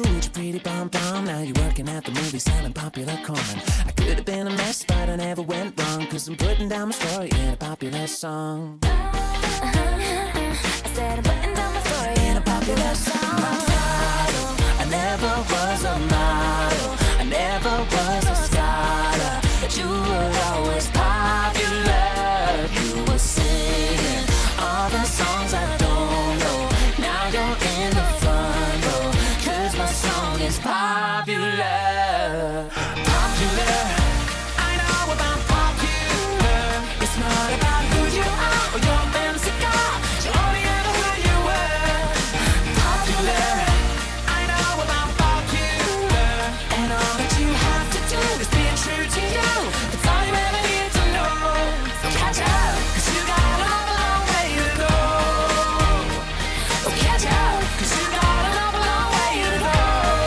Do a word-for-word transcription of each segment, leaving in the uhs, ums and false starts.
with your pretty pom-pom. Now you're working at the movie selling popular corn. I could have been a mess, but I never went wrong, cause I'm putting down my story in a popular song. Uh-huh. I said I'm putting down my story In a popular song. My title, I never was a model, I never was a scholar, but you were always popular. You were singing all the songs I don't know. Now you're in the front row, cause my song is popular. Popular, I know about popular. It's not about who you are or your fancy car, you only ever who you were. Popular, I know about popular. And all that you have to do is be true to you. That's all you ever need to know. So catch up, cause you got an awful long way to go. Oh, catch up, cause you got an awful long way to go.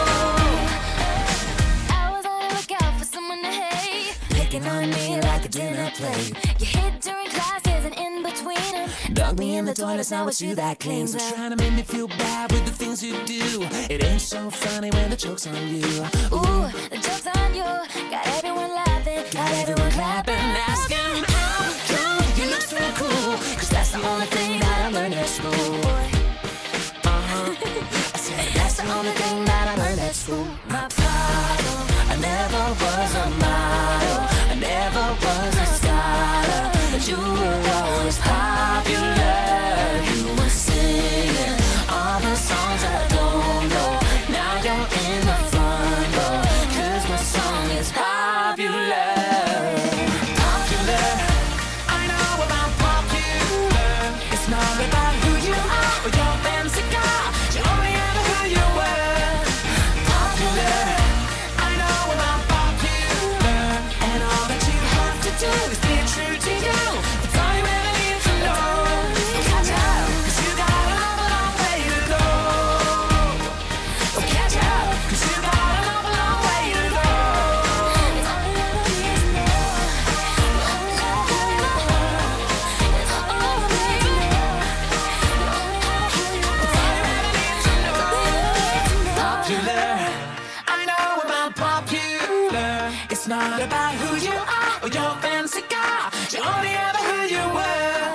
I was on the lookout for someone to hate, Picking on me like a dinner plate. you hit during classes and in between them. Dug me in the toilets, now it's you that cleans up. Trying to make me feel bad with the things you do. It ain't so funny when the joke's on you. Ooh, the joke's on you, got everyone laughing, Got everyone clapping, asking how come you look so cool, cause that's the only thing that I learned at school. Uh-huh. I said that's the only thing that I learned at school. My problem, I never was a model, I never was a scholar, but you were always popular. You were singing all the songs I don't know. Now you're in the front row, cause my song is popular. Popular, I know about popular. It's not about who you are or your fancy car, you only ever who you were. Popular, I know about popular. And all that you have to do is be true to you. That's all you ever need to know. So catch up, cause you got an awful long way to go. So catch up, cause you got an awful long way to go. It's all you ever need to know. It's all you ever need to know. It's all you ever need to know. Popular, I know about popular. It's not about who you are or your fancy car, you only ever who you were.